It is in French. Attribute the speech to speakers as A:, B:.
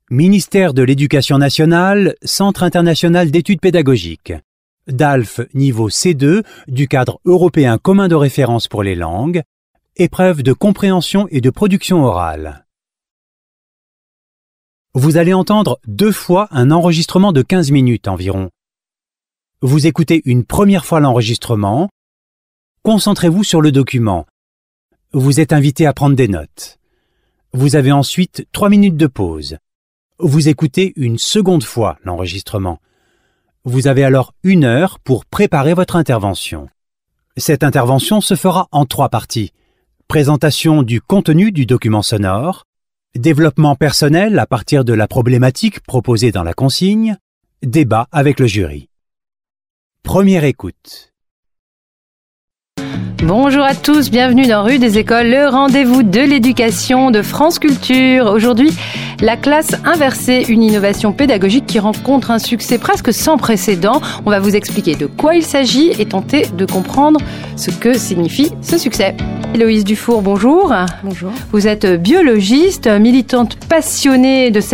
A: Ministère de l'Éducation nationale, Centre international d'études pédagogiques. DALF niveau C2 du cadre européen commun de référence pour les langues. Épreuve de compréhension et de production orale. Vous allez entendre 2 fois un enregistrement de 15 minutes environ. Vous écoutez une première fois l'enregistrement. Concentrez-vous sur le document. Vous êtes invité à prendre des notes. Vous avez ensuite 3 minutes de pause. Vous écoutez une seconde fois l'enregistrement. Vous avez alors 1 heure pour préparer votre intervention. Cette intervention se fera en 3 parties. Présentation du contenu du document sonore, développement personnel à partir de la problématique proposée dans la consigne, débat avec le jury. Première écoute.
B: Bonjour à tous, bienvenue dans Rue des Écoles, le rendez-vous de l'éducation de France Culture. Aujourd'hui, la classe inversée, une innovation pédagogique qui rencontre un succès presque sans précédent. On va vous expliquer de quoi il s'agit et tenter de comprendre ce que signifie ce succès. Héloïse Dufour, bonjour.
C: Bonjour.
B: Vous êtes biologiste, militante passionnée de